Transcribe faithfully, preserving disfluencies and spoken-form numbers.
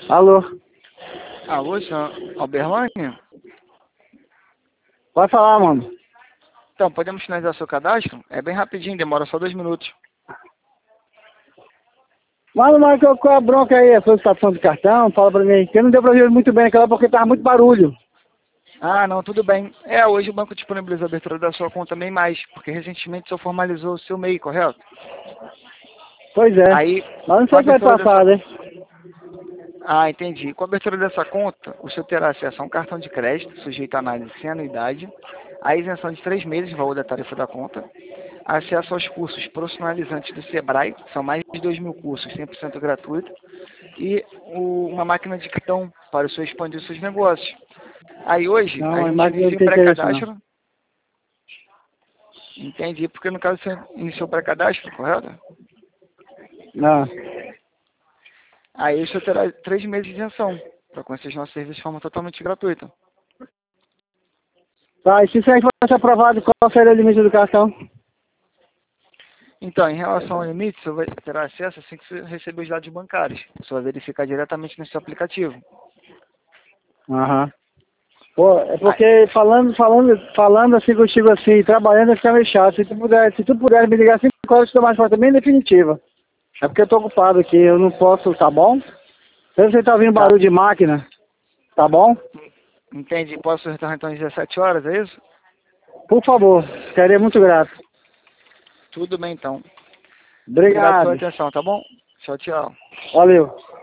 Alô? Alô, senhor Alberlândia? Pode falar, mano. Então, podemos finalizar seu cadastro? É bem rapidinho, demora só dois minutos. Mano, mas qual qual é a bronca aí? A solicitação de cartão? Fala pra mim. Que não deu pra ver muito bem aquela porque tava muito barulho. Ah, não, tudo bem. É, hoje o banco disponibiliza a abertura da sua conta bem mais, porque recentemente o senhor formalizou o seu M E I, correto? Pois é. Aí, Mas não com a sei o que vai abertura dessa passar, né? Ah, entendi. Com a abertura dessa conta, o senhor terá acesso a um cartão de crédito, sujeito à análise sem anuidade, a isenção de três meses do valor da tarifa da conta, acesso aos cursos profissionalizantes do Sebrae, são mais de dois mil cursos, cem por cento gratuito, e o- uma máquina de cartão para o senhor expandir os seus negócios. Aí hoje, Não, a mas gente mais não inicia o tem interesse, não. pré-cadastro. Entendi, porque no caso você iniciou o pré-cadastro, correto? Não. Aí o senhor terá três meses de isenção, para conhecer os nossos serviços de forma totalmente gratuita. Tá, e se isso aí fosse aprovado, qual seria o limite do cartão? Então, em relação ao limite, você vai ter acesso assim que você receber os dados bancários. Você vai verificar diretamente no seu aplicativo. Aham. Pô, é porque falando, falando, falando assim contigo assim, trabalhando, fica meio chato. Se tu puder, se tu puder me ligar cinco horas, eu te dou mais foto bem definitiva. É porque eu tô ocupado aqui, eu não posso, tá bom? Se você tá ouvindo Tá. barulho de máquina, tá bom? Entendi. Posso retornar então às dezessete horas, é isso? Por favor, ficaria muito grato. Tudo bem então. Obrigado pela Obrigado. atenção, tá bom? Tchau, tchau. Valeu.